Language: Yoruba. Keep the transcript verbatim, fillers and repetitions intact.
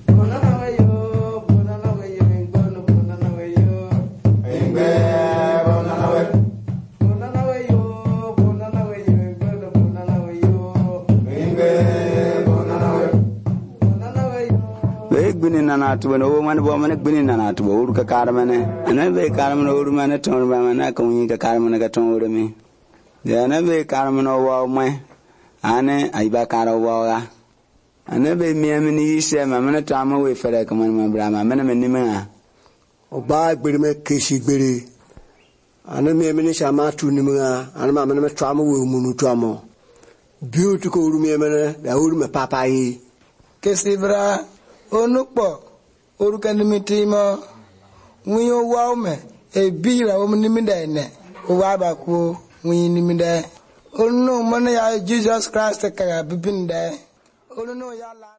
to no one woman been an to Urka Carmane, and I be Carmen Urman at Torman, coming to Carmen Gaton me. There never Carmen over my Anne, I back out of Walla. I never me a mini say, my man time away for the command, my brama, Menamina. O by Billy Casey Billy. And a mini Shamatu Nimina, and my man trauma will Munutramo. Beautiful Rumemana, the old me papai. Kesibra, Onupo. Oruka nimitima wiyo waume e bira wo nimida ne o waba ko wi nimida onu mana ya Jesus Christ ka bibinde onu no ya